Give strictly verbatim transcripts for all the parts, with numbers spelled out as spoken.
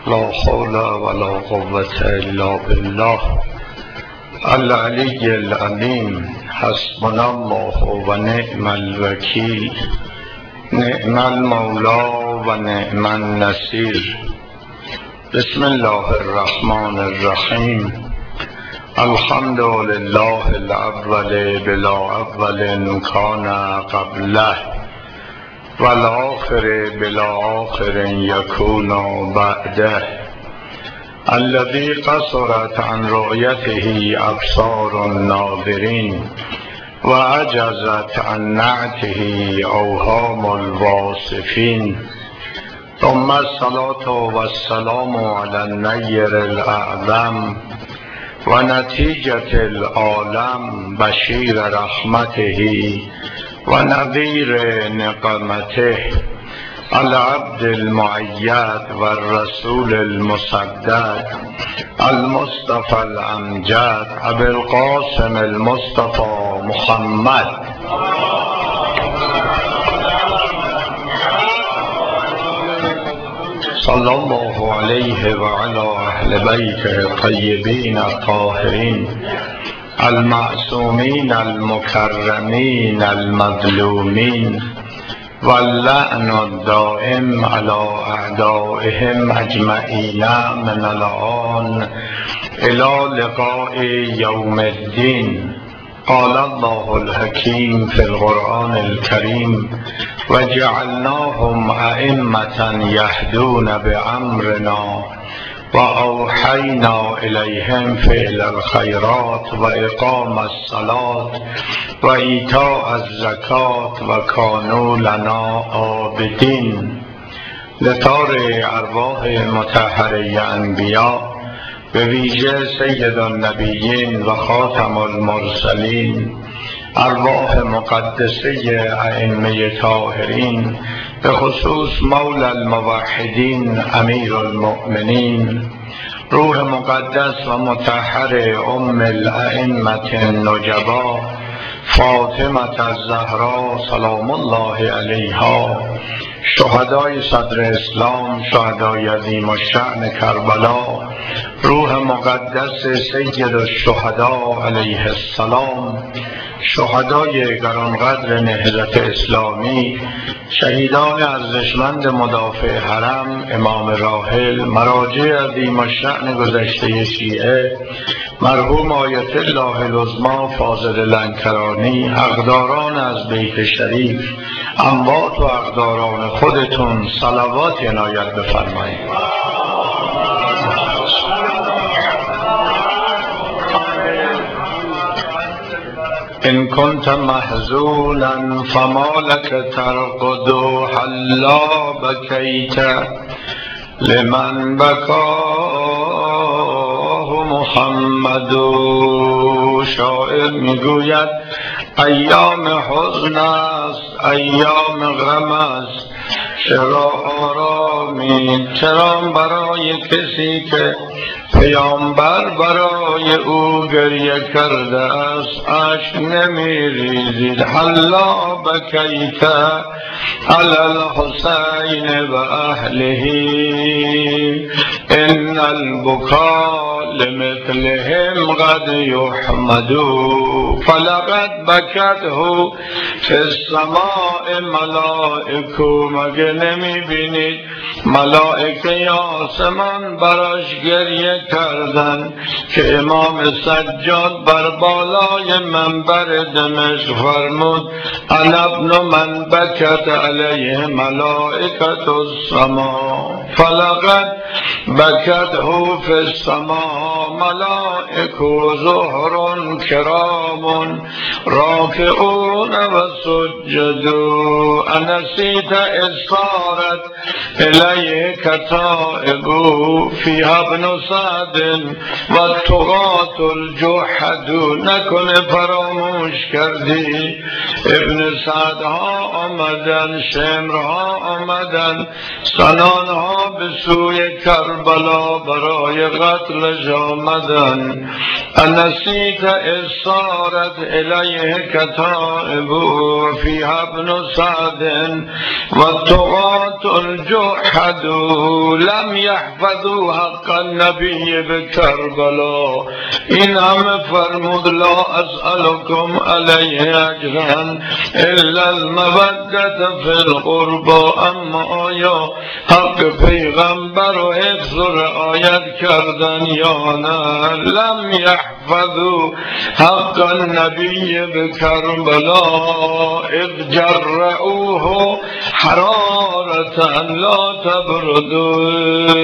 لا حول ولا قوة الا بالله العلی العظیم. حسبنا الله و نعم الوکیل، نعم المولا و نعم النصیر. بسم الله الرحمن الرحیم. الحمد لله الاول بلا اول کان قبله والآخر بلا آخر یکون بعده، الذي قصرت عن رؤيته أبصار الناظرين وعجزت عن نعته أوهام الواصفين. ثم الصلاة والسلام على النير الأعظم ونتيجة العالم بشير رحمته ونذير نقمته، العبد المؤيد والرسول المصدق المصطفى الأمجد أبي القاسم المصطفى محمد صلى الله عليه وعلى أهل بيته الطيبين الطاهرين المعصومين المكرمين المظلومين، واللعن الدائم على أعدائهم أجمعين من الآن إلى لقاء يوم الدين. قال الله الحكيم في القرآن الكريم: وجعلناهم أئمة يهدون بأمرنا وأوحينا إليهم فعل الخيرات وإقام الصلاة وإيتاء الزكاة وكانوا لنا عابدين. لطار ارواح مطهره انبیاء، به ویژه سید النبیین و خاتم المرسلین، ارواح مقدسه ائمه طاهرین، به خصوص مولا الموحدین امیر المؤمنین، روح مقدس و مطهر ام الائمه النجبا فاطمه الزهرا سلام الله علیها، شهدای صدر اسلام، شهدای عظیم الشأن کربلا، روح مقدس سید الشهدا علیه السلام، شهدای گرانقدر نهضت اسلامی، شهیدان ارزشمند مدافع حرم، امام راحل، مراجع عظیم الشأن گذشته شیعه، مرحوم آیت الله العظمی فاضل لنکرانی، اقداران از بیت شریف، اموات و اقداران خودتون صلوات عنایت بفرمایید. إن كنت محزونا فما لك ترقد حلا بكيت لمن بكاه محمد. شاعر میگوید ایام حزن است، ایام غم است، چرا آرامی؟ چرا برای کسی که پیامبر برای او گریه کرده است اشک نمیریزید؟ حلا بکیت علی الحسین و اهله ان البکا لمثلهم قد یحمد. فلقد بکته فی السماء ملائکه. مگه نمیبینید ملائکه آسمان براش گریه کردن که امام سجاد بر بالای منبر دمشق فرمود: انا ابن من بکت علیه ملائکة السما. فلقد بکته فی السماء ملائکه زهر کرام راکعون و سجدوا. انسیت اصارت الیه کتائب فیها ابن سعد و تقات الجحد. نکنه فراموش کردی ابن سعد ها آمدن، شمر ها آمدن، سنان ها به سوی کربلا برای قتلش آمدن. انسیت اصارت اشارت الیه کتائب فیها ابن سعد و تقات الجحد لم یحفظوا حق النبی بکربلا. این همه فرمود لا اسألكم علیه اجرا الا المودة فی القربى. اما آیا حق پیغمبر و حفظ و رعایت کردن یا نه؟ لم یحفظوا حق النبی بکربلا اذ جرعوه حرارة لا تبردوا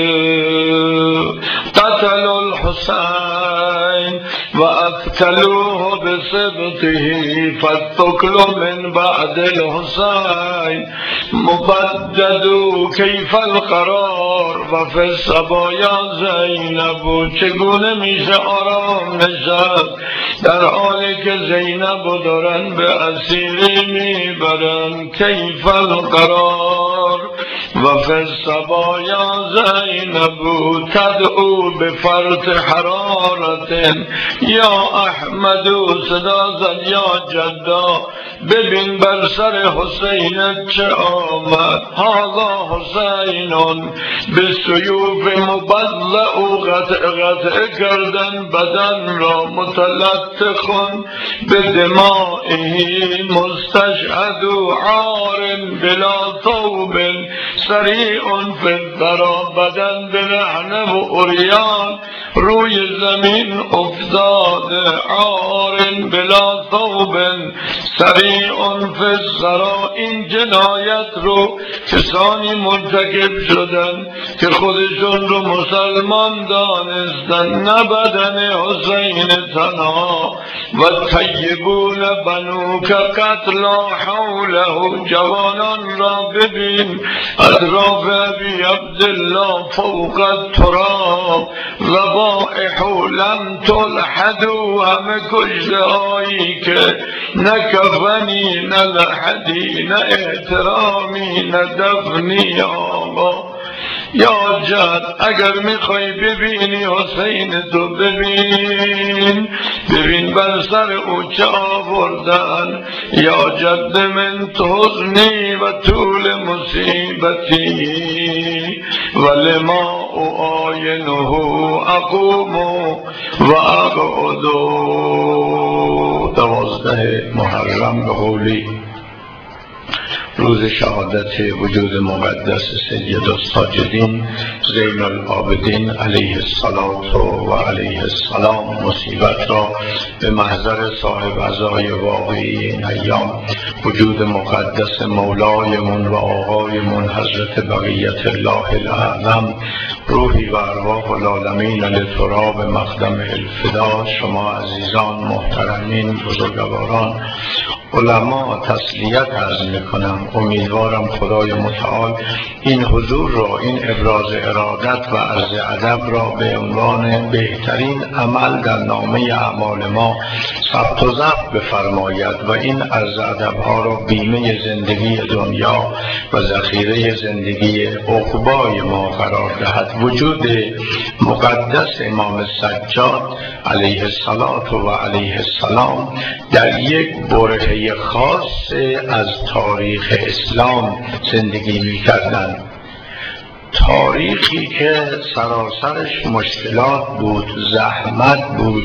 قتلوا الحسین و اقتلوه بسبطه فالثقل من بعد الحسین مبددوا کیف القرار و فی الصبایا زینب. چگونه میشه آرام نشست در حالی که زینب دارن به اسیری میبرن؟ کیف القرار و فی الصبایا زینب تدعو بفرط حرارت یا احمد صدا زد یا جدا ببین بر سر حسین چه آمد. هذا حسین به سیوف مبلع و قطع قطع کردن بدن را متلطخن به دمائه مستشهد و عار بلا ثوب سریع فی الثری. بدن برهنه و عریان روی زمین افتاده. عار بلا ثوب سریع فی الثری. این جنایت رو کسانی مرتکب شدن که خودشون رو مسلمان دانستن، نه بدن حسین تنها. و طیبون بنو که قتلا حوله. جوانان را ببین اطراف ابی عبدالله فوق التراب. ذبائح لم تلحدوا، همه کشته هایی که نه کفنی نه لحدی نه احترامی نه دفنی. آقا یا جد اگر میخوای ببینی حسین تو ببین، ببین بر سر او چه آوردن. یا جد من حزنی و طول مصیبتی ولما اعاینه اقوم و اقعد. دوازده محرم به قولی روز شهادت وجود مقدس سید الساجدین زین العابدین علیه الصلاة و علیه السلام مصیبت را به محضر صاحب عزای واقعی این ایام وجود مقدس مولایمون و آقایمون حضرت بقیت الله الاعظم روحی و ارواح العالمین لتراب مقدم الفدا، شما عزیزان محترمین بزرگواران علما تسلیت عرض میکنم. امیدوارم خدای متعال این حضور را، این ابراز ارادت و عرض ادب را به عنوان بهترین عمل در نامه اعمال ما ثبت و ضبط بفرماید و این عرض ادب ها را بیمه زندگی دنیا و ذخیره زندگی عقبای ما قرار دهد. وجود مقدس امام سجاد علیه الصلاة و علیه السلام در یک برهه خاص از تاریخ اسلام زندگی می کردند. تاریخی که سراسرش مشکلات بود، زحمت بود،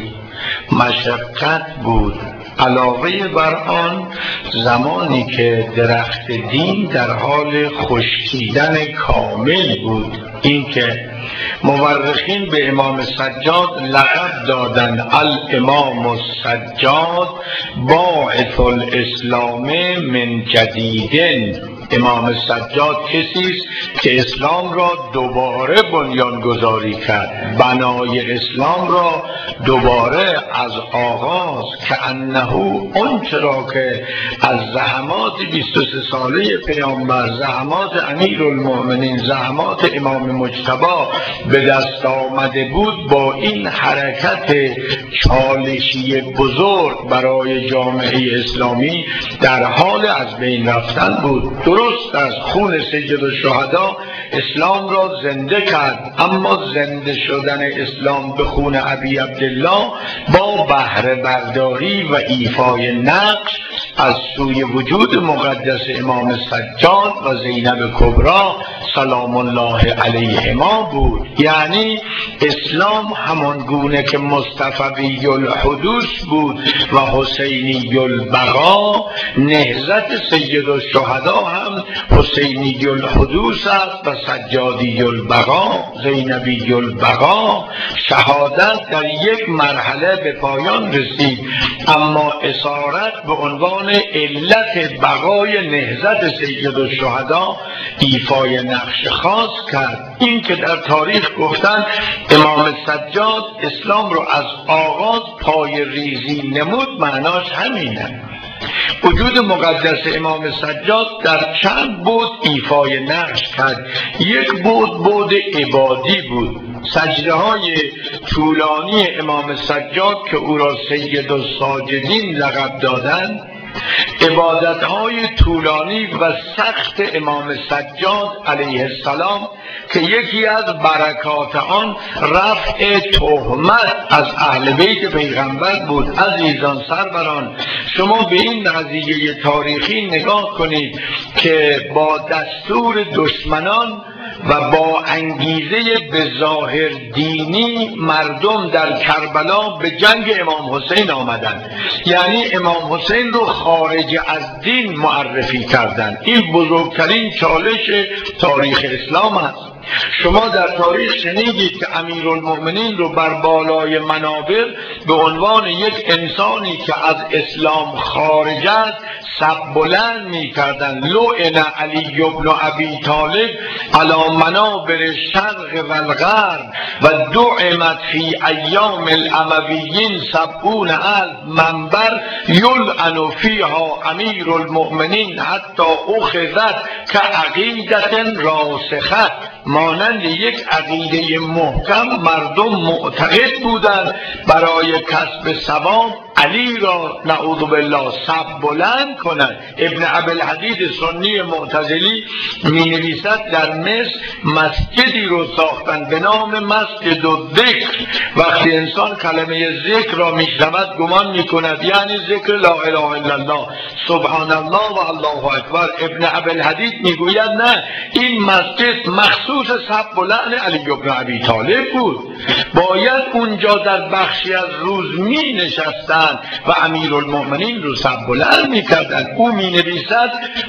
مشقت بود. علاوه بر آن زمانی که درخت دین در حال خشکیدن کامل بود. این که مورخین به امام سجاد لقب دادن الامام السجاد باعث الاسلام من جدیدن. امام سجاد کسی است که اسلام را دوباره بنیانگذاری کرد، بنای اسلام را دوباره از آغاز، که انه آنچه را که از زحمات بیست و سه ساله پیامبر، زحمات امیرالمؤمنین، زحمات امام مجتبی به دست آمده بود، با این حرکت چالشی بزرگ برای جامعه اسلامی در حال از بین رفتن بود. درست درست است، خون سید الشهدا اسلام را زنده کرد، اما زنده شدن اسلام به خون ابی عبدالله با بهره برداری و ایفای نقش از سوی وجود مقدس امام سجاد و زینب کبری سلام الله علیهما بود. یعنی اسلام همان گونه که مصطفی الحدوث بود و حسینی البقا، نهضت سید الشهدا هم حسینی الحدوث است و سجادی البقا، زینبی البقا. شهادت در یک مرحله به پایان رسید، اما اسارت به عنوان علت بقای نهضت سید الشهدا ایفای نقش خاص کرد. این که در تاریخ گفتن امام سجاد اسلام رو از آغاز پای ریزی نمود، معناش همینه. وجود مقدس امام سجاد در چند بود ایفای نقش کرد. یک بود بود عبادی بود، سجده های طولانی امام سجاد که او را سید الساجدین لقب دادند، عبادت های طولانی و سخت امام سجاد علیه السلام که یکی از برکات آن رفع تهمت از اهل بیت پیغمبر بود. عزیزان سروران، شما به این قضیه تاریخی نگاه کنید که با دستور دشمنان و با انگیزه به ظاهر دینی مردم در کربلا به جنگ امام حسین آمدند، یعنی امام حسین رو خارج از دین معرفی کردند. این بزرگترین چالش تاریخ اسلام است. شما در تاریخ شنیدید که امیرالمؤمنین رو بر بالای منابر به عنوان یک انسانی که از اسلام خارج است سب بلند می کردن. لعن علی بن ابی طالب علی منابر الشرق و الغرب و دعمت فی ایام الامویین سبعون الف منبر یلعن فیها امیر المؤمنین حتی اخذت که عقیدت راسخه. مانند یک عقیده محکم مردم معتقد بودند برای کسب ثواب علی را نعوذ بالله سب بلند کنند. ابن ابوالحدید سنی معتزلی می نویسد در مصر مسجدی رو ساختن به نام مسجد الذکر. وقتی انسان کلمه ذکر را می شنود گمان می کند یعنی ذکر لا اله الا الله سبحان الله و الله اکبر. ابن ابوالحدید می گوید نه، این مسجد مخصوص سب بلند علی بن ابی طالب بود. باید اونجا در بخشی از روز می نشستند و امیرالمؤمنین رو سب بلند می کردن. او می نویسد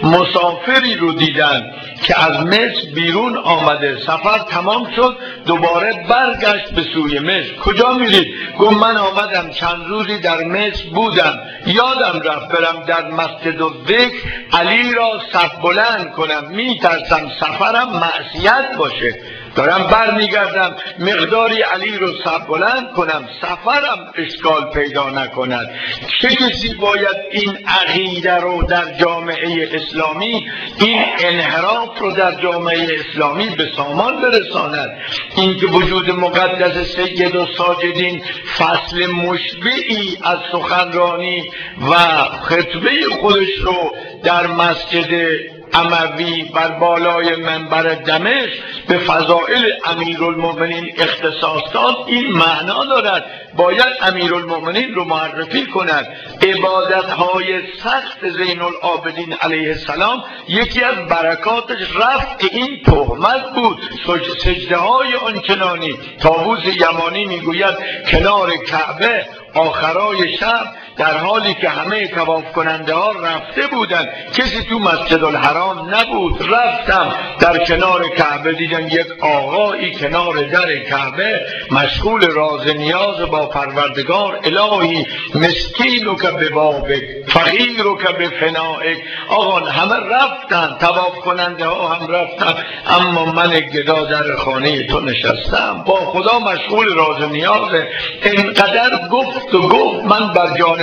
مسافری رو دیدن که از مصر بیرون آمده، سفر تمام شد دوباره برگشت به سوی مصر. کجا میرید؟ گفت من آمدم چند روزی در مصر بودم، یادم رفت برم در مسجد الذکر علی را سب بلند کنم، می ترسم سفرم معصیت باشه، دارم بر میگردم مقداری علی رو سب بلند کنم سفرم اشکال پیدا نکند. چه کسی باید این عقیده رو در جامعه اسلامی، این انحراف رو در جامعه اسلامی به سامان برساند؟ این که وجود مقدس سید الساجدین فصل مشبعی از سخنرانی و خطبه خودش رو در مسجد اموی بر بالای منبر دمشق به فضائل امیرالمؤمنین اختصاص داد، این معنا دارد باید امیرالمؤمنین رو معرفی کند. عبادت‌های سخت زین العابدین علیه السلام یکی از برکاتش رفع این تهمت بود. سجده های آنچنانی. طاووس یمانی میگوید کنار کعبه آخرای شب در حالی که همه طواف کننده ها رفته بودند، کسی تو مسجد الحرام نبود، رفتم در کنار کعبه دیدم یک آقایی کنار در کعبه مشغول راز نیاز با پروردگار. الهی مسکینو که به بابک فقیرو که به فنائک. آقا همه رفتن، طواف کننده ها هم رفتن، اما من گدا در خانه تو نشستم با خدا مشغول راز نیازه. اینقدر گفت و گفت من بر جان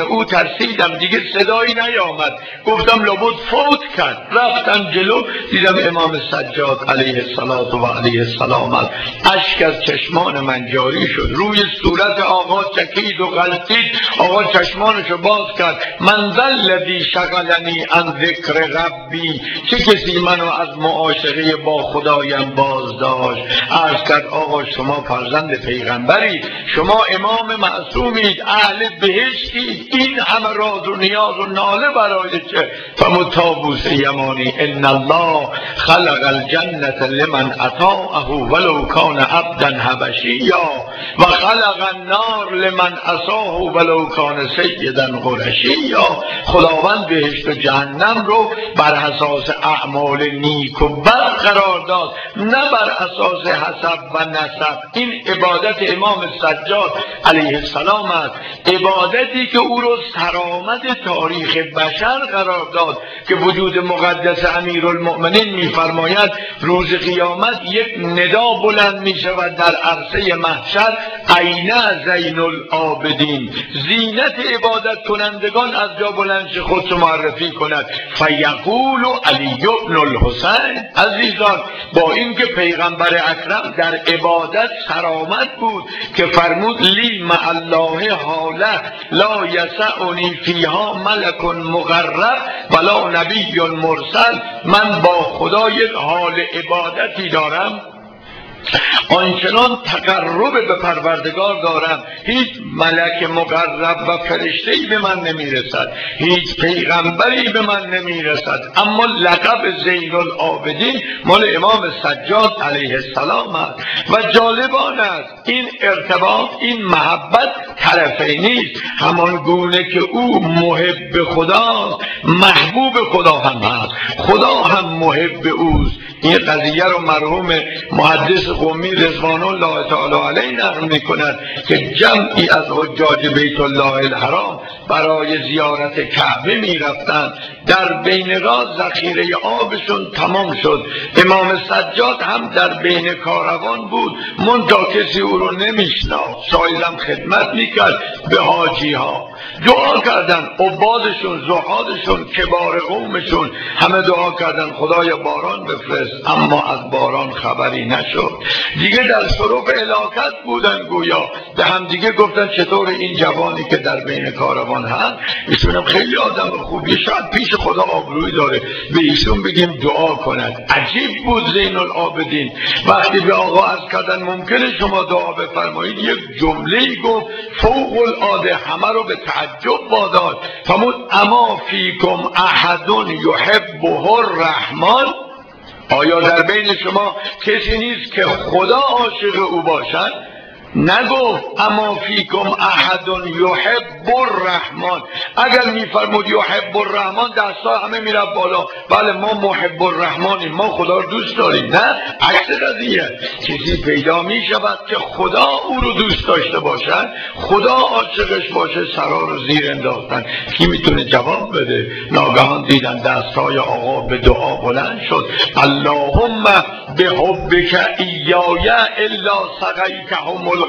او ترسیدم، دیگه صدایی نیامد، گفتم لابد فوت کرد. رفتم جلو دیدم امام سجاد علیه الصلاة و علیه السلام است. اشک از چشمان من جاری شد، روی صورت آقا چکید و غلطید. آقا چشمانشو باز کرد. من ذا الذی شغلنی عن ذکر ربی، چه کسی منو از معاشقه با خدایم باز داشت؟ عرض کرد آقا شما فرزند پیغمبرید، شما امام معصومید، اهل بهشتید، این همه راز و نیاز و ناله برای چه؟ فرمود طاووس یمانی ان الله خلق الجنة لمن اطاعه ولو کان عبدا حبشیا و خلق النار لمن عصاه ولو کان سیدا قرشیا. خداوند بهشت و جهنم رو بر اساس اعمال نیک و بد قرار داد، نه بر اساس حسب و نسب. این عبادت امام سجاد علیه السلام است، عبادتی که او رو سرآمد تاریخ بشر قرار داد که وجود مقدس امیرالمؤمنین میفرماید روز قیامت یک ندا بلند می شود در عرصه محشر، عین زین العابدین، زینت عبادت کنندگان از جا بلند شه خودشو معرفی کند، فیقول علی بن الحسین. عزیزان با اینکه پیغمبر اکرم در عبادت سرآمد بود که فرمود لی مع الله حاله لا یسعنی فیها ملک مقرب ولا نبی مرسل، من با خدا یک حال عبادتی دارم، آنچنان تقرب به پروردگار دارم، هیچ ملک مقرب و فرشته‌ای به من نمیرسد، هیچ پیغمبری به من نمیرسد، اما لقب زین العابدین مال امام سجاد علیه السلام است. و جالب آن است این ارتباط، این محبت طرفینی است، همان گونه که او محب خدا محبوب خدا هم هست، خدا هم محب اوست. این قضیه رو مرحوم محدث قمی رضوان الله تعالی علیه نقل می‌کند که جمعی از حجاج بیت الله الحرام برای زیارت کعبه می‌رفتند، در بین راه ذخیره آبشون تمام شد، امام سجاد هم در بین کاروان بود، منتها کسی او رو نمی‌شناخت، شایدم خدمت می‌کرد به حاجی ها، دعا کردن، عبادشون، زهادشون، کبار قومشون همه دعا کردن خدایا باران بفرست، اما از باران خبری نشد. دیگه در شرف هلاکت بودن، گویا به هم دیگه گفتن چطور این جوانی که در بین کاروان هست، ایشون خیلی آدم خوبی، شاید پیش خدا آبروی داره، به ایشون بگیم دعا کند. عجیب بود زین العابدین وقتی به آقا عرض کردن ممکنه شما دعا بفرمایید، یک جمله گفت فوق العاده همه رو به تعجب وادار. فرمود اما فیکم احد یحبه الرحمن، آیا در بین شما کسی نیست که خدا عاشق او باشد؟ نگفت اما فیکم احد یحب الرحمن. اگر میفرمود یحب الرحمن دستا همه میرفت بالا، بله ما محب الرحمنیم، ما خدا رو دوست داریم. نه، عکس قضیه، کسی پیدا میشود که خدا او رو دوست داشته باشد، خدا عاشقش باشه، سرا رو زیر انداختن. کی میتونه جواب بده؟ ناگهان دیدن دستای آقا به دعا بلند شد، اللهم بحبک ایای الا سقیتهم الغیر.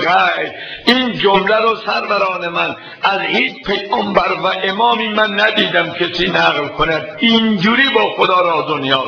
این جمله رو سروران من از هیچ پیغمبر و امامی من ندیدم کسی نقل کند، اینجوری با خدا راز و نیاز.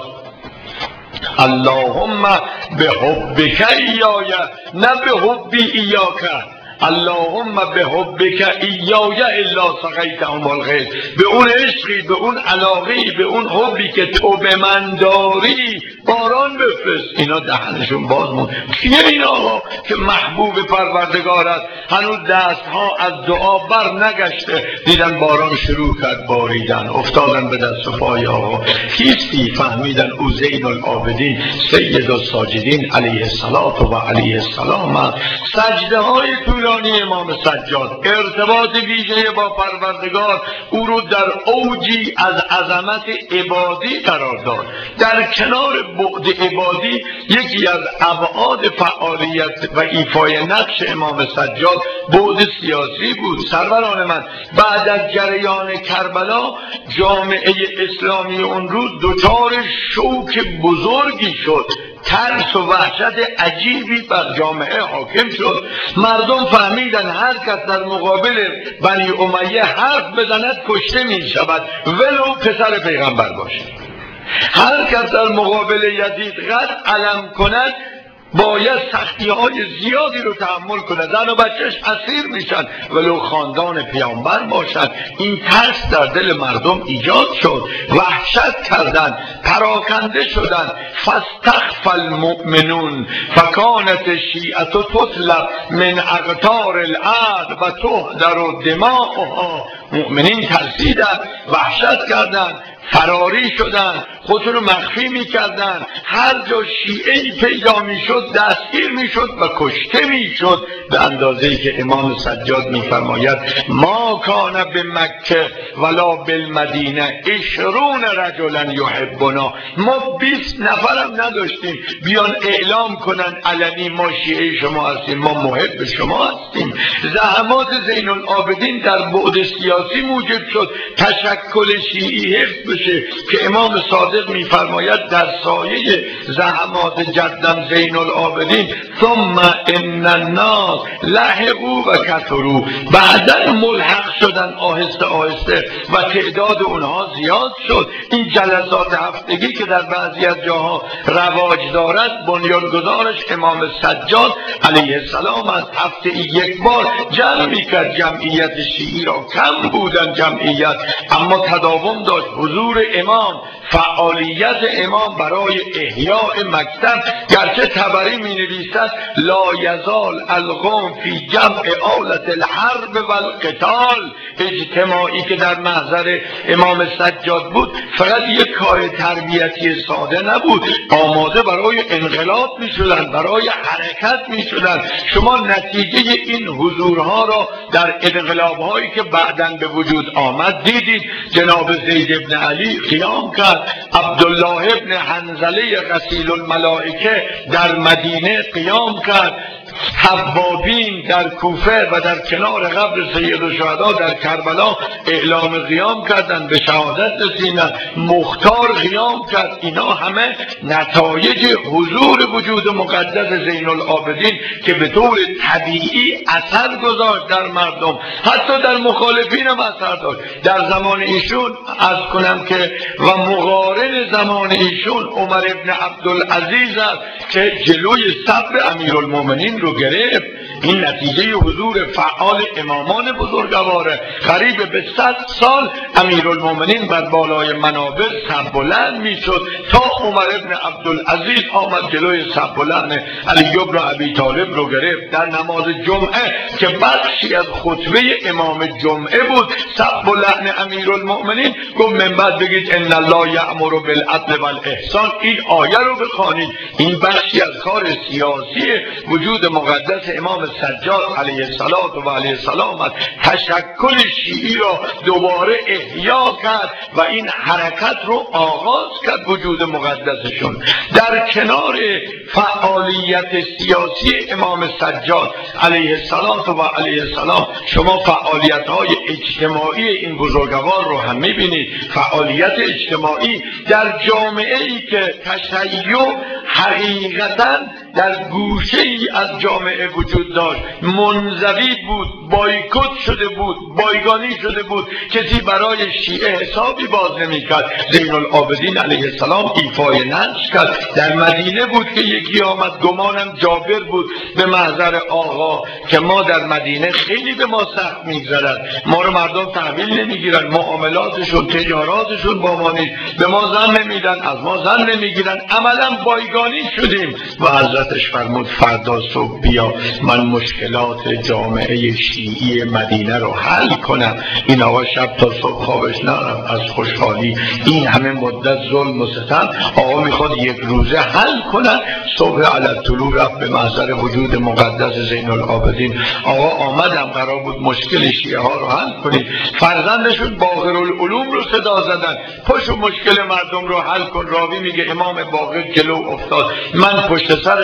اللهم بحبک ایای، نه بحبی ایاک، اللهم بحبک ایای الا سقیتهم الغیث. به اون عشقی، به اون علاقی، به اون حبی که تو به من داری باران بفرست. اینا دهنشون باز موند. کیه این آقا که محبوب پروردگار است؟ هنوز دستها از دعا بر نگشته دیدن باران شروع کرد باریدن، افتادن به دست و پای آقا. کیستی؟ فهمیدن او زین العابدین سید الساجدین علیه الصلاة و علیه السلام است. سجده های طولانی امام سجاد، ارتباط ویژه با پروردگار او رو در اوجی از عظمت عبادی قرار داد. در کنار بعد عبادی یکی از ابعاد فعالیت و ایفای نقش امام سجاد بعد سیاسی بود. سروران من، بعد از جریان کربلا جامعه اسلامی اون روز دچار شوک بزرگی شد. ترس و وحشت عجیبی بر جامعه حاکم شد. مردم فهمیدن هر کس در مقابل بنی امیه حرف بزند کشته می شود، ولو پسر پیغمبر باشد. هر کس در مقابل یزید قد علم کند باید سختی های زیادی رو تحمل کنه، زن و بچهش اسیر میشن ولو خاندان پیامبر باشد. این ترس در دل مردم ایجاد شد، وحشت کردن، پراکنده شدن. فاستخف المؤمنون فکانت شیعة تطلب من اقطار الارض و تهدر دماؤها. مؤمنین ترسیدن، وحشت کردن، فراری شدن، خودشون رو مخفی میکردن. هر جا شیعه‌ای پیدا میشد دستگیر میشد و کشته میشد. به اندازه‌ای که امام سجاد میفرماید ما کان به مکه ولا بالمدینه عشرون رجلا یحبنا. ما بیست نفرم نداشتیم بیان اعلام کنن علنی ما شیعه شما هستیم، ما محب شما هستیم. زحمات زین العابدین در بعد سیاسی موجب شد تشکل شیعی حفظ بشه که امام صادق میفرماید در سایه زحمات جدم زین العابدین ثم ان الناس لحقوا و کثروا. بعدا ملحق شدن آهسته آهسته و تعداد اونها زیاد شد. این جلسات هفتگی که در بعضی از جاها رواج دارد بنیانگذارش امام سجاد علیه السلام از هفته یک بار جمع میکرد جمعیت شیعی را. کم بودن جمعیت اما تداوم داشت. حضور امام، فعالیت امام برای احیاء مکتب، گرچه طبری می نویسد لا یزال القوم فی جمع آلت الحرب و القتال. اجتماعی که در محضر امام سجاد بود فقط یک کار تربیتی ساده نبود، آماده برای انقلاب می شدن، برای حرکت می شدن. شما نتیجه این حضورها را در انقلاب هایی که بعداً به وجود آمد دیدید. جناب زید بن علی قیام کرد، عبدالله ابن حنظله غسیل الملائکه در مدینه قیام کرد، حبابین در کوفه و در کنار قبر سید الشهدا در کربلا اعلام قیام کردن، به شهادت رسیدن. مختار قیام کرد. اینا همه نتایج حضور وجود مقدس زین العابدین که به طور طبیعی اثر گذاشت در مردم، حتی در مخالفین هم اثر داشت. در زمان ایشون از کنم که و مقارن زمان ایشون عمر ابن عبدالعزیز است که جلوی صبر امیرالمومنین رو گرفت. این نتیجه حضور فعال امامان بزرگواره. قریب به صد سال امیرالمومنین بر بالای منابر سب بلند میشد تا عمر ابن عبدالعزیز آمد جلوی سب بلند علی بن ابی طالب رو گرفت. در نماز جمعه که بخشی از خطبه امام جمعه بود، سب بلند امیرالمومنین گفت من بعد بگید ان الله یأمر بالعدل والاحسان. این آیه رو بخوانید. این بخشی از کار سیاسی وجود مقدس امام سجاد علیه السلام و علیه السلام است. تشکل شیعی را دوباره احیا کرد و این حرکت رو آغاز کرد وجود مقدسشون. در کنار فعالیت سیاسی امام سجاد علیه السلام و علیه السلام شما فعالیت های اجتماعی این بزرگوار رو هم میبینید. فعالیت اجتماعی در جامعه ای که تشیع حقیقتا در گوشه ای از جامعه وجود داشت، منزوی بود، بایکوت شده بود، بایگانی شده بود، کسی برای شیعه حسابی باز نمی‌کرد. زین العابدین علیه السلام ایفای نقش کرد. در مدینه بود که یکی آمد، گمانم جابر بود، به محضر آقا که ما در مدینه خیلی به ما سخت می‌گذرد، ما رو مردم تحویل نمیگیرن، معاملاتشون تجاراتشون با ما نیست، به ما زن نمیدن، از ما زن نمیگیرن، عملا بایگانی شدیم. و حضرتش فرمود فردا صبح بیا من مشکلات جامعه شیعی مدینه رو حل کنم. این آقا شب تا صبح خوابش نرفت از خوشحالی. این همه مدت ظلم و ستم آقا میخواد یک روزه حل کنن. صبح علی طلوع رفت به محضر وجود مقدس زین العابدین. آقا آمدم قرار بود مشکل شیعه ها رو حل کنید. فرزندشون باقر العلوم رو صدا زدن پشت مشکل مردم رو حل کن. راوی میگه امام باقر جلو افتاد، من پشت سرش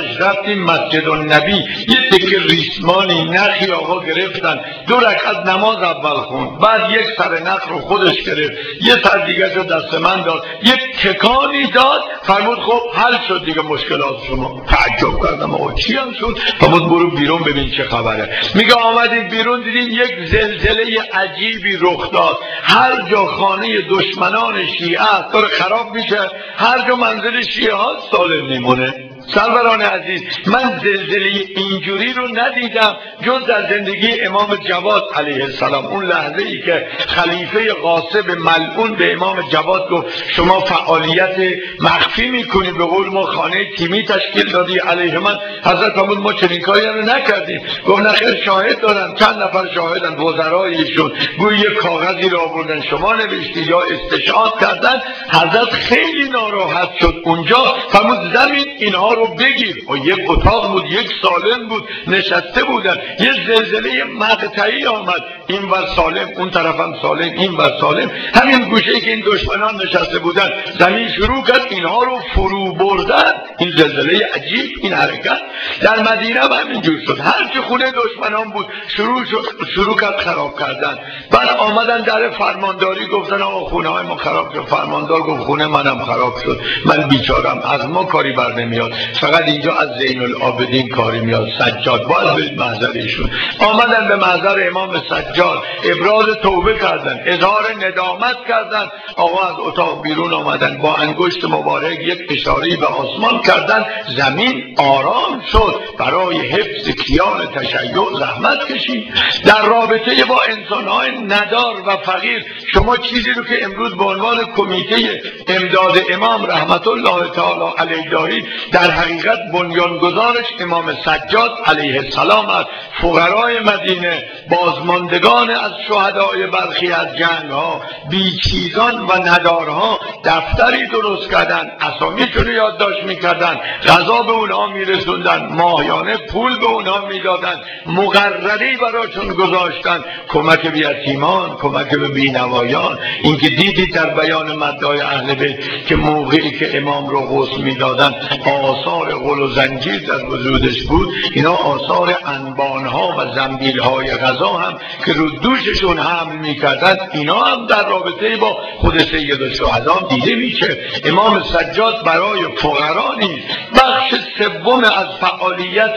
رفتیم مسجد النبی، یه تکه ریسمانی نخی آقا گرفتن، دو رکعت نماز اول خوند، بعد یک سر نخ رو خودش گرفت، یه سر دیگه رو دست من داد، یک تکانی داد، فرمود خب حل شد دیگه مشکلات شما. تعجب کردم آقا چی هم شد؟ فرمود برو بیرون ببین چه خبره. میگه آمدیم بیرون دیدیم یک زلزله عجیبی رخ داد، هر جا خانه دشمنان شیعه است داره خراب میشه، هر جا منزل شیعه ها سالم میمونه. سروران عزیز، من زلزله اینجوری رو ندیدم جز در زندگی امام جواد علیه السلام. اون لحظه ای که خلیفه غاصب ملعون به امام جواد گفت شما فعالیت مخفی میکنی، به قول ما خانه تیمی تشکیل دادی علیه من، حضرت فرمود ما چنین کاری رو نکردیم. گفت نخیر شاهد دارم، چند نفر شاهدن، وزرایشون گویا یک کاغذی رو آوردن شما نوشتی یا استشهاد کردن. حضرت خیلی ناراحت شد اونجا، فرمود زمین اینها رو بگیر. و یک اتاق بود، یک سالم بود، نشسته بودن، یه زلزله مقطعی آمد، این ور سالم اون طرفم سالم، این ور سالم، همین گوشه که این دشمنان نشسته بودن زمین شروع کرد اینها رو فرو بردن. این زلزله عجیب، این حرکت در مدینه هم همینجور شد، هر چه خونه دشمنان بود شروع شروع کرد خراب کردن. بعد آمدن در فرمانداری گفتن آقا خونه های ما خراب شد. فرماندار گفت خونه منم خراب شد، من بیچارم، از ما کاری بر نمیاد، فقط اینجا از زین العابدین کاری میاد، سجاد باید برید محضر ایشون. آمدن به محضر امام سجاد، ابراز توبه کردن، اظهار ندامت کردن. آقا از اتاق بیرون آمدن، با انگشت مبارک یک اشاره به آسمان کردن، زمین آرام شد. برای حفظ کیان تشیع زحمت کشید. در رابطه با انسانهای ندار و فقیر، شما چیزی رو که امروز به عنوان کمیته امداد امام رحمت الله تعالی علیه دارید، در حقیقت بنیانگذارش امام سجاد علیه السلام است. فقرای مدینه، بازماندگان از شهدای برخی از جنگ ها، بیچیزان و ندارها دفتری درست کردن، اسامیشون رو یادداشت میکردن، غذا به اونها میرسوندن، ماهیانه پول به اونها میدادن، مقرری براشون گذاشتن، کمک به یتیمان، کمک به بینوایان. اینکه دیدید در بیان مدعای اهل بیت که موقعی که امام رو غسل میدادن آثار غل و زنجیر در وجودش بود، اینا آثار انبانها و زنبیلهای غذا هم که رو دوششون حمل میکردن، اینا هم در رابطه با خود سید الشهدا دیده میشه. امام سجاد برای فقرا نیست. بخش سوم از فعالیت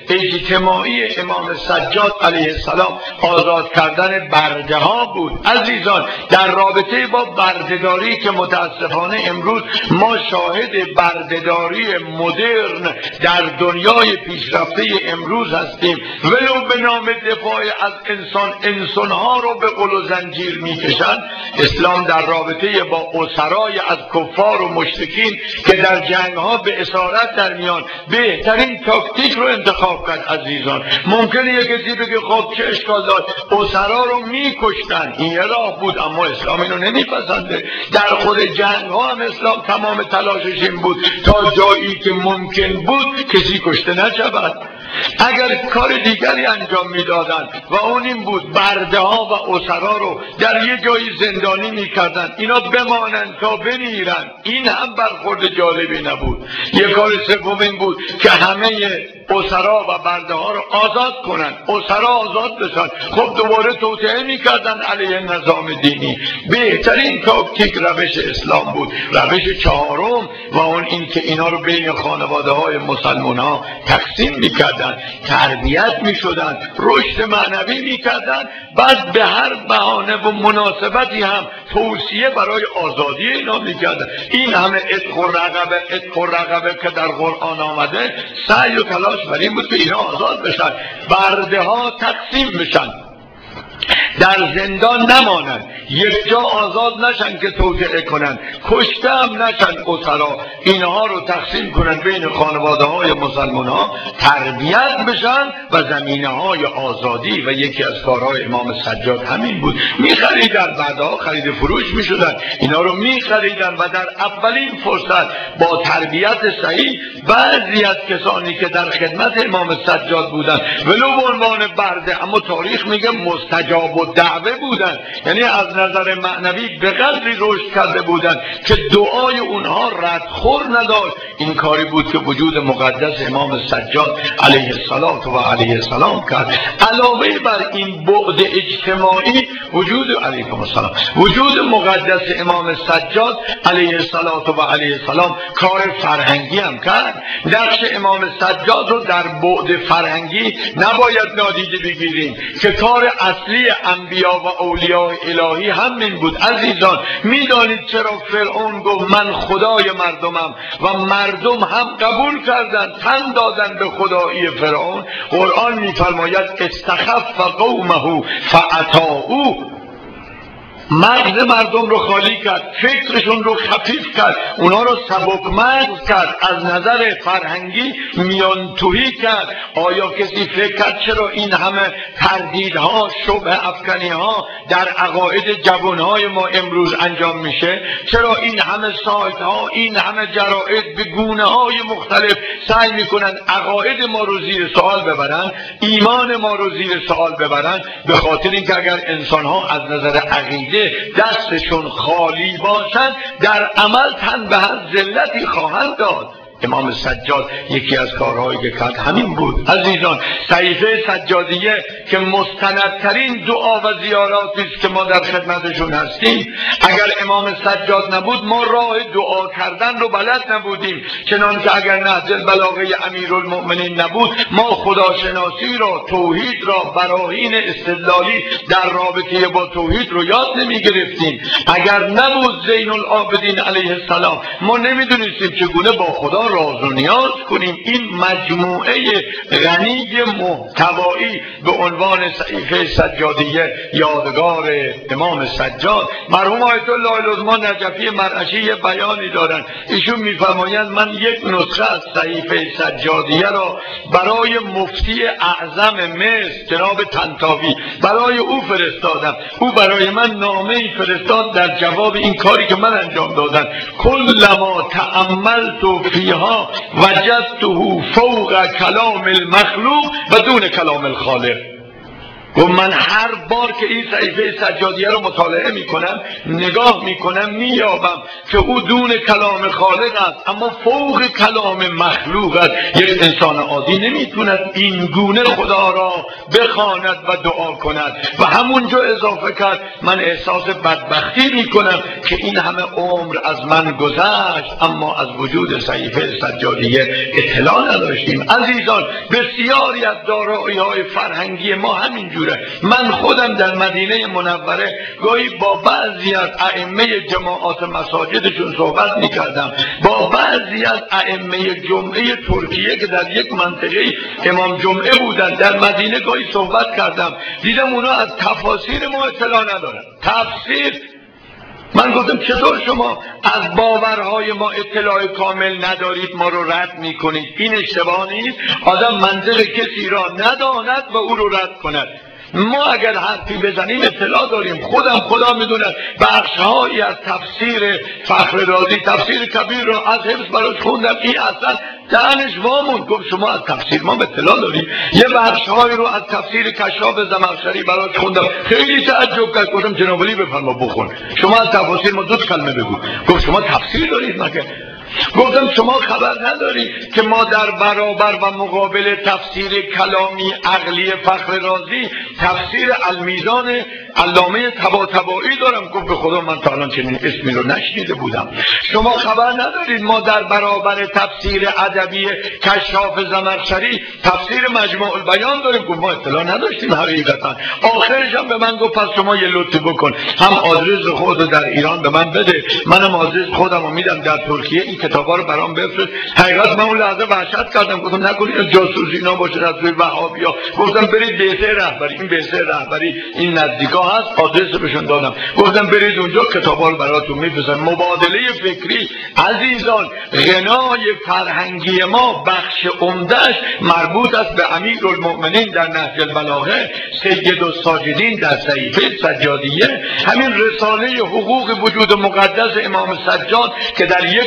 اجتماعی امام سجاد علیه السلام آزاد کردن برده ها بود. عزیزان، در رابطه با بردهداری که متاسفانه امروز ما شاهد بردهداری مدرن در دنیای پیشرفته امروز هستیم، ولو به نام دفاع از انسان انسانها رو به قل و زنجیر میکشند. اسلام در رابطه با اسرای از کفار و مشرکین که در جنگ ها به اسارت در میان، بهترین تاکتیک رو انتخاب کرد. عزیزان، ممکنه یک کسی بگه خب چه اشکال داشت، اسرا رو میکشتن، این یه راه بود، اما اسلام اینو نمیپسنده. در خود جنگ ها هم اسلام تمام تلاشش این بود تا جایی که ممکن بود کسی کشته نشود. اگر کار دیگری انجام میدادن و اون این بود برده ها و اسرا رو در یه جایی زندانی میکردن، اینا بمانند تا بمیرن، این هم برخورد جالبی نبود. یه کار سوم این بود که همه اسرا و برده ها رو آزاد کنن، اسرا آزاد بشن. خب دوباره توطئه میکردن علیه نظام دینی. بهترین تاکتیک روش اسلام بود. روش چهارم و اون این که اینا رو بین خانواده های مسلمان ها تقسیم میکردن، تربیت میشدن، رشد معنوی میکردن، بعد به هر بهانه و مناسبتی هم توصیه برای آزادی اینا میکردن. این همه عتق و رقبه عتق و رقبه که در قرآن آمده، سعی و تلاش بر این بود که اینا آزاد بشن، برده ها تقسیم بشن، در زندان نمانند، یک جا آزاد نشن که توطئه کنن، کشته هم نشن اسرا، اینها رو تقسیم کنن بین خانواده های مسلمان ها، تربیت بشن و زمینه های آزادی. و یکی از کارهای امام سجاد همین بود. میخریدن، بعدها خرید فروش میشدن، اینا رو میخریدن و در اولین فرصت با تربیت صحیح بعضی از کسانی که در خدمت امام سجاد بودن ولو به عنوان برده، اما تاریخ میگه مستجاب و دعوه بودن، یعنی از نظر معنوی به قدری رشد کرده بودن که دعای اونها ردخور نداشت. این کاری بود که وجود مقدس امام سجاد علیه السلام و علیه السلام کرد. علاوه بر این بعد اجتماعی وجود علیکم السلام وجود مقدس امام سجاد علیه السلام و علیه السلام کار فرهنگی هم کرد. نقش امام سجاد رو در بعد فرهنگی نباید نادیده بگیریم که کار اصلی انبیا و اولیاء الهی همین بود. عزیزان میدانید چرا فرعون گفت من خدای مردمم و مردم هم قبول کردند، تن دادن به خدایی فرعون؟ قرآن میفرماید استخف قومه فاطاعوه، مغز مردم رو خالی کرد، فکرشون رو خفیف کرد، اونا رو سبک مغز کرد، از نظر فرهنگی میان تویی کرد. آیا کسی فکر کرد چرا این همه تردیدها، شبه افکنی ها در عقاید جوانهای ما امروز انجام میشه؟ چرا این همه سایت ها، این همه جرائد به گونه های مختلف سعی میکنن عقاید ما رو زیر سوال ببرن، ایمان ما رو زیر سوال ببرن؟ به خاطر اینکه اگر انسان ها از نظر عقیده دستشون خالی باشند، در عمل تن به هر ذلتی خواهند داد. امام سجاد یکی از کارهایی که کرد همین بود. عزیزان، صحیفه سجادیه که مستندترین دعا و زیاراتی است که ما در خدمتشون هستیم، اگر امام سجاد نبود ما راه دعا کردن رو بلد نبودیم. چنانکه اگر نهج البلاغه امیرالمؤمنین نبود ما خداشناسی را، توحید را، براهین استدلالی در رابطه با توحید رو یاد نمی گرفتیم. اگر نبود زین العابدین علیه السلام ما نمیدونستیم چگونه با خدا راز و نیاز کنیم. این مجموعه غنی محتوایی به عنوان صحیفه سجادیه یادگار امام سجاد. مرحوم آیت الله العظمی نجفی مرعشی یه بیانی دارن، ایشون میفرمایند من یک نسخه از صحیفه سجادیه را برای مفتی اعظم مصر جناب طنطاوی برای او فرستادم. او برای من نامه‌ای فرستاد در جواب این کاری که من انجام دادم. کلما تأملت فیها وجدته فوق کلام المخلوق و دون کلام الخالق. و من هر بار که این صحیفه سجادیه رو مطالعه میکنم، نگاه میکنم، مییابم که او دون کلام خالق است اما فوق کلام مخلوق است. یک انسان عادی نمیتوند این گونه خدا را بخواند و دعا کند. و همونجا اضافه کرد من احساس بدبختی میکنم که این همه عمر از من گذشت اما از وجود صحیفه سجادیه اطلاع نداشتیم. عزیزان، بسیاری از دارایی‌های فرهنگی ما همینجور. من خودم در مدینه منوره گاهی با بعضی از ائمه جماعات مساجدشون صحبت میکردم، با بعضی از ائمه جمعه ترکیه که در یک منطقه امام جمعه بودن در مدینه گاهی صحبت کردم، دیدم اونا از تفاسیر ما اطلاع ندارن. تفسیر، من گفتم چطور شما از باورهای ما اطلاع کامل ندارید ما رو رد میکنید؟ این اشتباه نیست؟ آدم منطق کسی را نداند و او رو رد کند. ما اگر حرفی بزنیم اطلاع داریم. خودم خدا میدوند بخشهایی از تفسیر فخر رازی، تفسیر کبیر را از حفظ براش خوندم، این اصلا دهنش وامون. گفت شما از تفسیر ما اطلاع داریم؟ یه بخشهایی رو از تفسیر کشاف زمخشری براش خوندم، خیلی تعجب کرد. گفتم جناب علی بفرما بخون، شما از تفاسیر ما دو کلمه بگو. گفت شما تفسیر دارید مگه؟ گفتم شما خبر ندارید که ما در برابر و مقابل تفسیر کلامی عقلی فخر رازی تفسیر المیزان علامه طباطبایی دارم؟ گفت به خدا من تا الان چنین اسمی رو نشنیده بودم. شما خبر ندارید ما در برابر تفسیر ادبی کشاف زمخشری تفسیر مجموع البیان داریم؟ گفت ما اطلاع نداشتیم حقیقتا. آخرش هم به من گفت پس شما یه لطفی بکن، هم آدرس خودت در ایران به من بده، منم آدرس خودم رو میدم در ترکیه، این کتابا رو برام بفرست. حقیقت من اون لحظه وحشت کردم، گفتم نکنید جاسوسی اینا باشه از روی وهابیا. گفتم برید بیسه رهبری، این بیسه رهبری این نزدیکا هست، آدرس بهشون دادم، گفتم برید اونجا کتابا رو براتون میفرستم. مبادله فکری. عزیزان، غنای فرهنگی ما بخش عمده‌اش مربوط است به امیرالمؤمنین در نهج البلاغه، سید الساجدین در صحیفه سجادیه، همین رساله حقوق وجود مقدس امام سجاد که در یک سال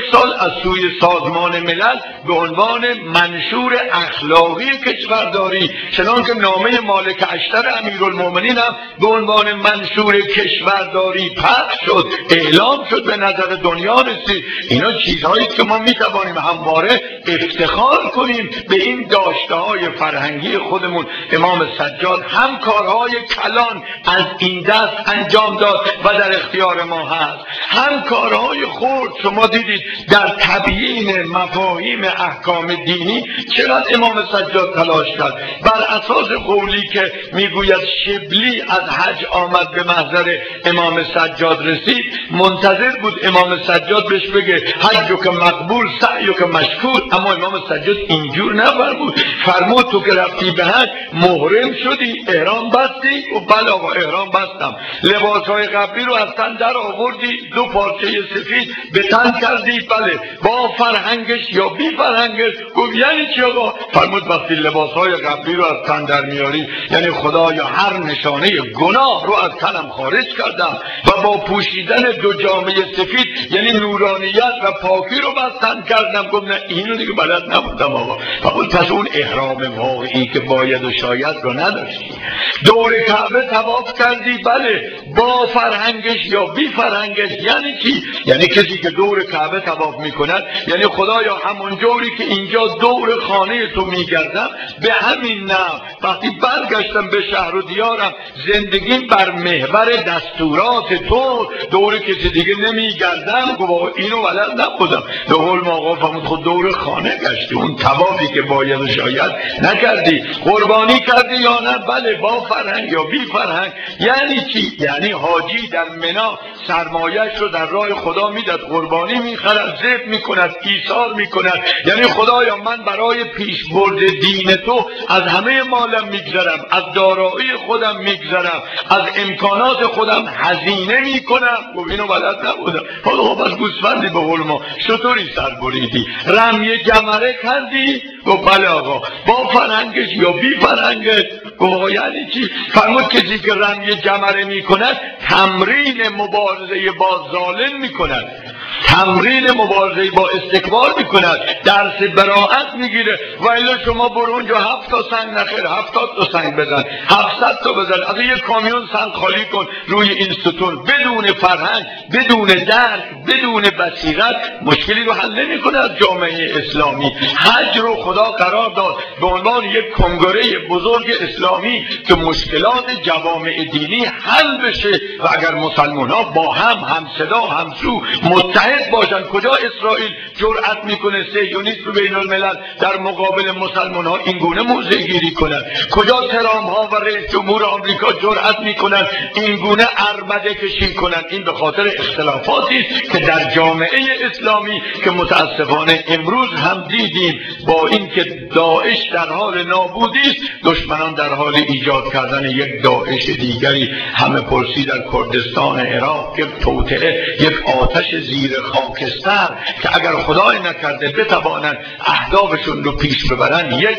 از سوی سازمان ملل به عنوان منشور اخلاقی کشورداری، چنانکه نامه مالک اشتر امیرالمومنین هم به عنوان منشور کشورداری پخش شد، اعلام شد، به نظر دنیا رسید. اینا چیزهایی که ما میتوانیم همواره افتخار کنیم به این داشته های فرهنگی خودمون. امام سجاد هم کارهای کلان از این دست انجام داد و در اختیار ما هست، هم کارهای خرد. شما دیدید در تبیین مفاهیم احکام دینی چقدر امام سجاد تلاش کرد. بر اساس قولی که میگوید شبلی از حج آمد به محضر امام سجاد رسید، منتظر بود امام سجاد بهش بگه حجو که مقبول سعیو که مشکور، اما امام سجاد اینجور نفرمود. فرمود تو که رفتی به حج محرم شدی، احرام بستی؟ و بله آقا احرام بستم. لباسهای قبلی رو از تن در آوردی، دو پارچه سفید به تن کردی؟ بله. با فرهنگش یا بی فرهنگش؟ گفت یعنی چی آقا؟ فرمود وقتی لباسهای قبلی رو از تن در میاری یعنی خدایا هر نشانه گناه رو از تنم خارج کردم، و با پوشیدن دو جامعه سفید یعنی نورانیت و پاکی رو بستن کردم. گفت نه اینو دیگه بلد نبودم آقا. فرمود پس اون احرام واقعی که باید و شاید رو نداشتی. دور کعبه طواف کردی؟ بله. با فرهنگش یا بی فرهنگش؟ یعنی چی؟ یعنی کسی که دور کعبه طواف میکند یعنی خدایا همون جوری که اینجا دور خانه تو میگردم به همین نه وقتی برگشتم به شهر و دیارم زندگیم بر محور دستورات تو، دور کسی دیگه نمیگردم. گفت اینو بلد نبودم. به قول ما آقا فرمود خود دور خانه گشتی، اون طوافی که باید و شاید نکردی. قربانی کردی یا نه؟ بله. با فرهنگ یا بی فرهنگ؟ یعنی چی؟ یعنی حاجی در منا سرمایه‌اش رو در راه خدا میداد، قربانی میخرد، ذبح میکند، ایثار میکند. یعنی خدایا من برای پیش برد دین تو از همه مالم میگذرم، از دارایی خودم میگذرم، از امکانات خودم هزینه میکنم. گفت اینو بلد نبودم. حالا پس گوسفندی به قول ما شطوری سر بریدی، رمی جمره کردی؟ گفت بله آقا. با فرهنگش یا بی فرهنگش؟ گفت یعنی چی؟ فرمود کسی که رمی جمره میکند تمرین مبارزه با ظالم میکند، تمرین مبارزه با استکبار میکند، درس براءت میگیره. و الا شما برو اونجا هفت تا سنگ نخیر، هفتاد تا سنگ بزن، هفتصد تا بزن، از یک کامیون سنگ خالی کن روی این ستون. بدون فرهنگ، بدون درک، بدون بصیرت مشکلی رو حل نمیکنه از جامعه اسلامی. حج رو خدا قرار داد به عنوان یک کنگره بزرگ اسلامی که مشکلات جوامع دینی حل بشه، و اگر مسلمان ها با هم هم صدا هم سو متحد باشن. کجا اسرائیل جرأت میکنه صهیونیسم رو بین الملل در مقابل مسلمان ها این گونه موضع گیری کنن؟ کجا ترامپ ها و رئیس جمهور آمریکا جرأت میکنن این گونه عربده کشی کنن؟ این به خاطر اختلافاتی است که در جامعه اسلامی که متاسفانه امروز هم دیدیم با اینکه داعش در حال نابودی است، دشمنان در حال ایجاد کردن یک داعش دیگری. همه پرسی در کردستان عراق یک توطئه، یک آتش زیر خاکستر که اگر خدای نکرده بتوانند اهدافشون رو پیش ببرن، یک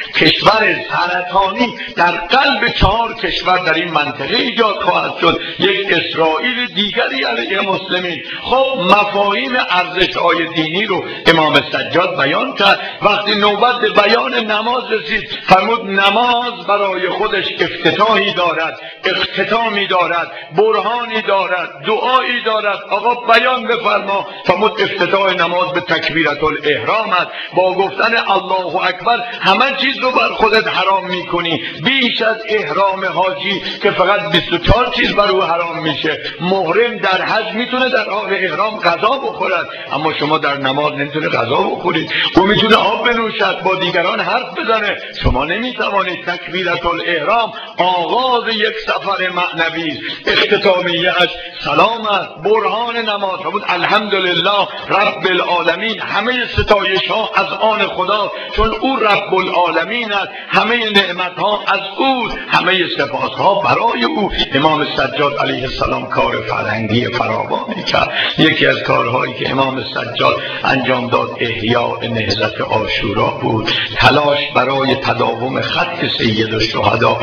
کشور سرطانی در قلب چهار کشور در این منطقه ایجاد خواهد شد، یک اسرائیل دیگری علیه مسلمین. خب مفاهیم ارزش‌های دینی رو امام سجاد بیان کرد. وقتی نوبت به بیان نماز رسید فرمود نماز برای خودش افتتاحی دارد، اختتامی دارد، برهانی دارد، دعایی دارد. آقا بیان بفرما. فرمود افتتاح نماز به تکبیرت الاحرام است. با گفتن الله اکبر همه چیز رو بر خودت حرام میکنی، بیش از احرام حاجی که فقط بیست و چهار چیز بر او حرام میشه. محرم در حج میتونه در حال احرام غذا بخورد، اما شما در نماز نمیتونه غذا بخورید. او میتونه آب بنوشد، با دیگران حرف بزنه، شما نمیتوانید. تکبیرت الاحرام آغاز یک سفر معنوی، اختتامیه‌اش سلام است. برهان نماز فرمود الحمدلله رب العالمین، همه ستایش ها از آن خدا، چون او رب العالمین است، همه نعمت ها از او، همه سپاس ها برای او. امام سجاد علیه السلام کار فرهنگی فراوانی کرد. یکی از کارهایی که امام سجاد انجام داد احیاء نهضت عاشورا بود، تلاش برای تداوم خط سید الشهدا. او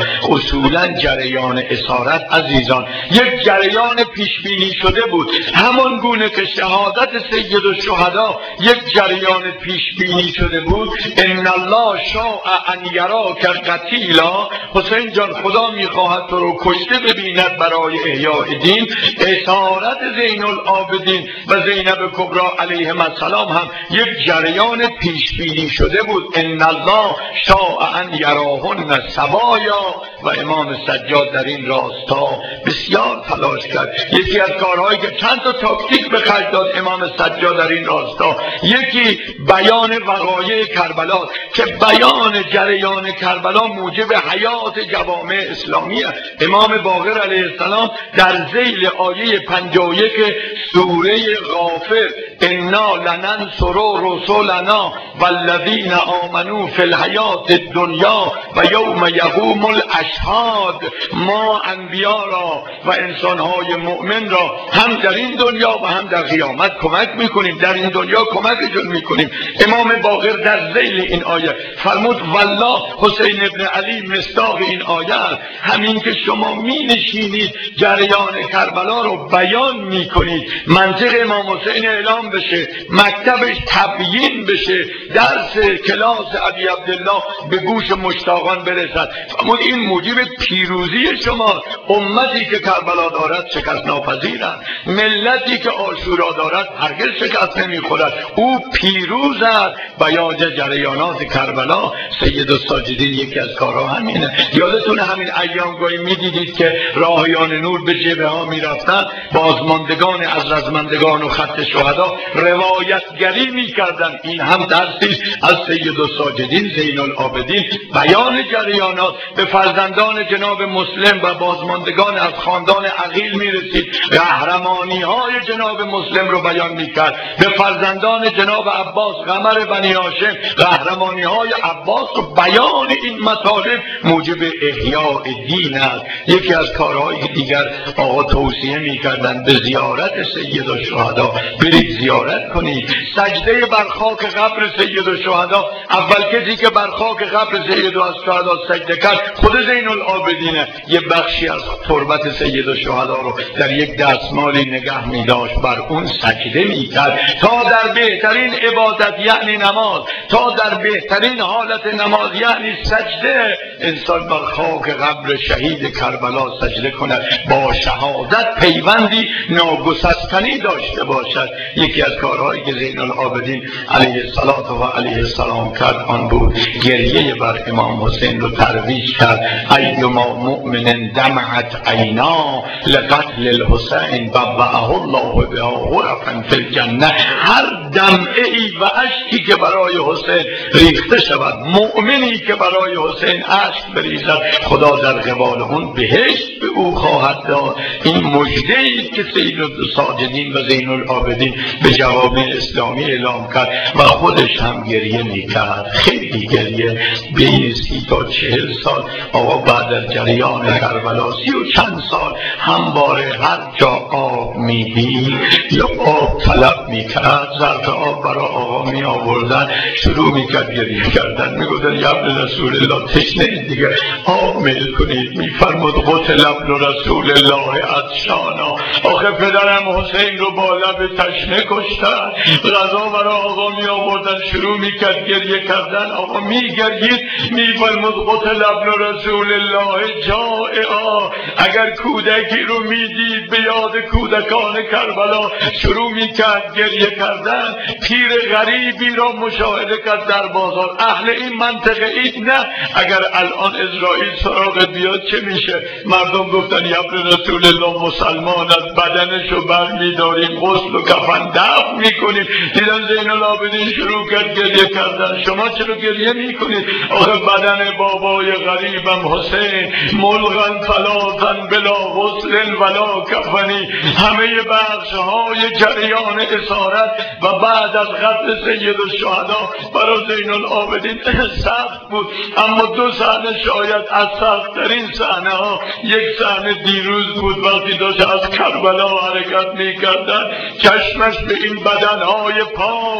اصولا جریان اسارت عزیزان یک جریان پیش بینی شده بود، همان گونه که شهادت سید الشهدا یک جریان پیش بینی شده بود. ان الله شاء ان یراک قتیلا، حسین جان خدا میخواهد تو رو کشته ببیند برای احیاء دین. اسارت زین العابدین و زینب کبری علیهم السلام هم یک جریان پیش بینی شده بود. ان الله شاء ان یراهن سبایا، و امام سجاد در این راستا بسیار تلاش کرد. یکی از کارهایی که چند تا تاکتیک به خرج داد امام سجاد در این راستا، یکی بیان وقایع کربلا که بیان جریان کربلا موجب حیات جوامع اسلامی است. امام باقر علیه السلام در ذیل آیه پنجاه و یک سوره غافر انا لننصر رسلنا والذین آمنوا فی الحیات الدنیا و یوم یقوم الاشهاد، ما انبیا را و انسانهای مؤمن را هم در این دنیا و هم در قیامت کمک میکنیم، در این دنیا کمکشون میکنیم. امام باقر در ذیل این آیه فرمود والله حسین ابن علی مصداق این آیه است. همین که شما می نشینید جریان کربلا رو بیان میکنید، منطق امام حسین اعلام بشه، مکتبش تبیین بشه، درس کلاس ابی عبدالله به گوش مشتاقان برسد، فرمود این موجب پیروزی شما. امتی که کربلا دارد شکست ناپذیرند، ملتی که عاشورا دارد هرگز شکست نمیخورد، او پیروز است. بیان جریانات کربلا سید الساجدین یکی از کارها همینه. یادتونه همین ایام گاهی میدیدید که راهیان نور به جبهه ها میرفتن، بازماندگان از رزمندگان و خط شهدا روایتگری میکردن. این هم درسی از سید الساجدین زین العابدین، بیان جریانات به فرزندان جناب مسلم و بازماندگان از خاندان عقیل میرسید، قهرمانی های جناب مسلم رو بیان میکرد. به فرزندان جناب عباس قمر بنی هاشم قهرمانی های عباس رو بیان این مطالب موجب احیاء دین است. یکی از کارهای دیگر آقا توصیه میکردن به زیارت سید الشهدا، برید زیارت کنید، سجده بر خاک قبر سید الشهدا. اول کسی که بر خاک قبر سید الشهدا سجده کرد خود زین العابدینه. یه بخشی از تربت سید الشهدا رو در یک دستمالی نگه می‌داشت، بر اون سجده میکرد تا در بهترین عبادت یعنی نماز، تا در بهترین حالت نماز یعنی سجده، انسان بر خاک قبر شهید کربلا سجده کند، با شهادت پیوندی ناگسستنی داشته باشد. یکی از کارهایی که زین العابدین علیه الصلاة و علیه السلام کرد آن بود گریه بر امام حسین رو ترویج کرد. ایما مؤمن دمعت عینا لقتل الحسین بوأه الله بها غرفا فی الجنه، هر دمعه ای و اشکی که برای حسین ریخته شود، مؤمنی که برای حسین اشک بریزد، خدا در قبال اون بهشت به او خواهد داد. این مژده ای که سید الساجدین و زین العابدین به جوامع اسلامی اعلام کرد و خودش هم گریه میکرد، خیلی گریه. بیستی تا چهل سال آقا بعد از جریان کربلا سی و چند سال همواره هر جا آب میدید یا آب طلب میکرد، ظرف آب برای آقا می آوردن، شروع میکرد گریه کردن، میگفتن یا ابن رسول الله تشنه دیگه آب میل کنید. میفرمود قتل ابن رسول الله عطشانا، آخه پدرم حسین رو با لب تشنه کشتن. غذا برای آقا می آوردن، شروع میکرد گریه کردن، آقا میگرید میفرمود قتل ابن رسول الله جائعا. اگر کودکی رو میدید به یاد کودکان کربلا شروع میکرد گریه کردن. پیر غریبی را مشاهده کرد در بازار، اهل این منطقه اید نه، اگر الان اسرائیل سراغت بیاد چه میشه؟ مردم گفتن یا ابن رسول الله مسلمان از بدنشو بر میداریم، غسل و کفن دفن میکنیم. دیدن زین العابدین شروع کرد گریه کردن. شما چرا گریه میکنید؟ آخه بدن بابای غریبم حسین ملغن فلاتن بلا غسل ولا کفنی، همه بخش های جریان اسارت و بعد از قتل سید الشهدا برای زین العابدین سخت بود. اما دو صحنه شاید از سخت‌ترین صحنه ها، یک صحنه دیروز بود وقتی داشت از کربلا حرکت میکردن، چشمش به این بدنهای پاک از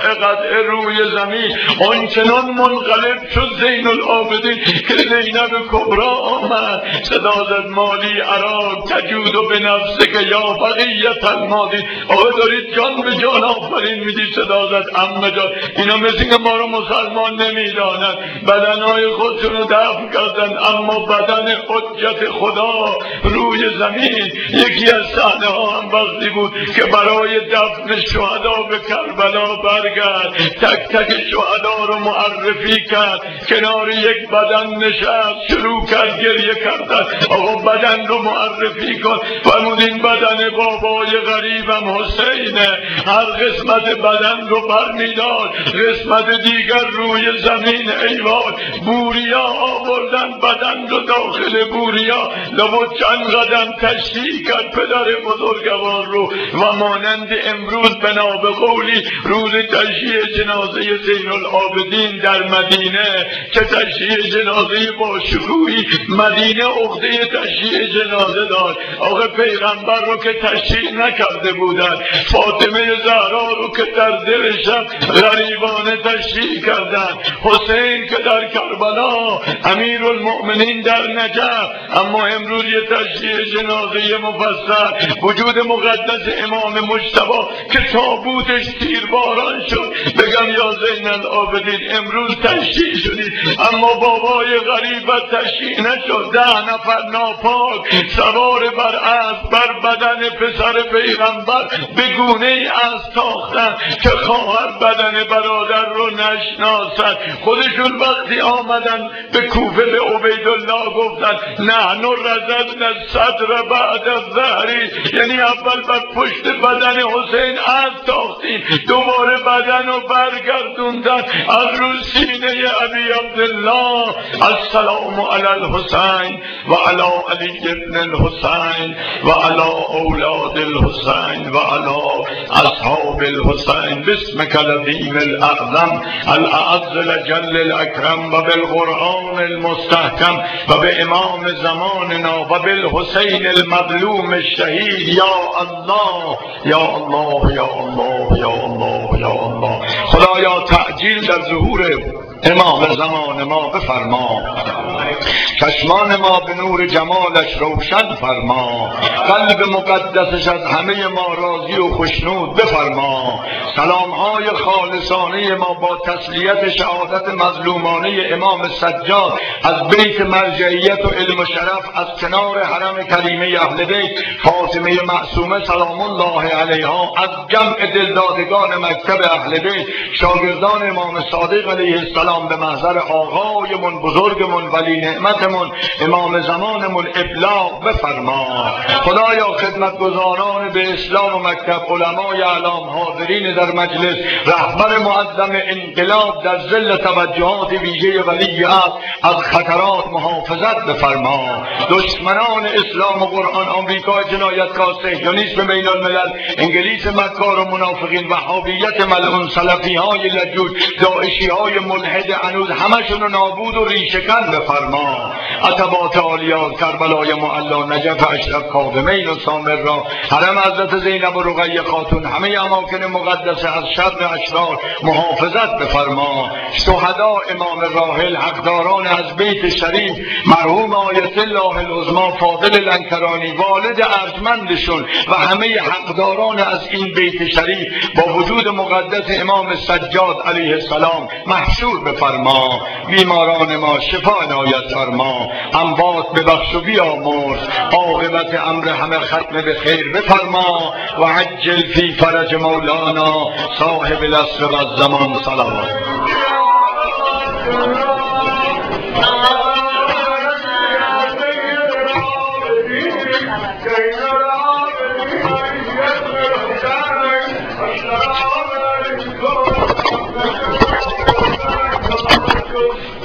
قطع قطع روی زمین آنچنان منقلب شد زین العابدین که زینب کبرا آمد صدا زد مالی عراق تجود و به نفسه که یا بقیت المادی. آقا دارید جان به جان آفرین میدی. صدا زد عمه جان اینا مثل که ما رو مسلمان نمیدانند، بدنهای خودشون رو دفن کردن اما بدن حجت خدا روی زمین. یکی از صحنه ها هم وقتی بود که برای دفن شهدا به کربلا برگرد تک تک شهدا رو معرفی کرد، کنار یک بدن نشست شروع کرد گریه کردن. آقا بدن رو معرفی کن. فرمود این بدن بابای غریبم حسینه. هر قسمت بدن رو برمیداد، قسمت دیگر روی زمین ایوان. بوریا آوردن بدن رو داخل بوریا، لابد چند قدم تشریح کرد پدر بزرگوار رو. و مانند امروز بنا به قولی روز تشییع جنازه زین العابدین در مدینه، چه تشییع جنازه با شکوهی. مدینه عقده تشییع جنازه داشت. آقا پیغمبر رو که تشییع نکرده بودن، فاطمه زهرا رو که در دلشم غریبانه تشییع کردن، حسین که در کربلا، امیر المؤمنین در نجف. اما امروز یه تشییع جنازه مفصل، وجود مقدس امام مجتبی که تابوتش تیرباران شد. بگم یا زین العابدین امروز تشییع شدید اما بابای غریبت تشییع نشد. ده نفر ناپاک سوار بر اسب بر بدن پسر پیغمبر به گونه ای از تاختن که خواهر بدن برادر رو نشناسد. خودشون وقتی آمدن به کوفه به عبیدالله گفتن نحن رزدنا الصدر بعد الظهری، یعنی اول بر پشت بدن حسین از تاختیم، دوباره بدن رو برگردوندن از رو سینه ابی عبدالله. السلام علی الحسین و علی علی ابن الحسین و علی اولاد الحسین و علی اصحاب الحسین باسمک العظیم الاعظم الاعز الجل الاکرم و بالقرآن المستحکم و به امام زماننا و بالحسین المظلوم الشهید. یا الله یا الله یا الله یا الله یا الله. خدایا تعجیل در ظهور امام زمان ما بفرما، چشمان ما به نور جمالش روشن فرما، قلب مقدسش از همه ما راضی و خوشنود بفرما. سلامهای خالصانه ما با تسلیت شهادت مظلومانه امام سجاد از بیت مرجعیت و علم و شرف از کنار حرم کریمه اهل بیت فاطمه معصومه سلام الله علیها، از جمع دلدادگان مکتب اهل بیت شاگردان امام صادق علیه السلام به محضر آقایمون بزرگمون ولی نعمتمون امام زمانمون ابلاغ بفرما. خدایا خدمتگزاران به اسلام و مکتب، علمای اعلام حاضرین در مجلس، رهبر معظم انقلاب در ظل توجهات ویژه ولی عهد از خطرات محافظت بفرما. دشمنان اسلام و قرآن، آمریکا جنایتکار، صهیونیسم بین الملل، انگلیس مکار و منافقین، وهابیت ملعون، سلفی های لجوج، داعشی های ملحد هنوز همشون رو نابود و ریشه‌کن بفرما. عتبات عالیات، کربلای معلا، نجف اشرف، کاظمین و سامرا، حرم حضرت زینب و رقیه خاتون، همه اماکن مقدسه از شر اشرار محافظت بفرما. شهدا امام راحل، حقداران از بیت شریف، مرحوم آیت الله العظمی فاضل لنکرانی والد ارجمندشون و همه حقداران از این بیت شریف با وجود مقدس امام سجاد علیه السلام محشور بفرما. بیماران ما شفا عنایت فرما، اموات ببخش و بیامرز، عاقبت امر همه ختم به خیر بفرما. و عجل فی فرج مولانا صاحب العصر و الزمان. صلوات.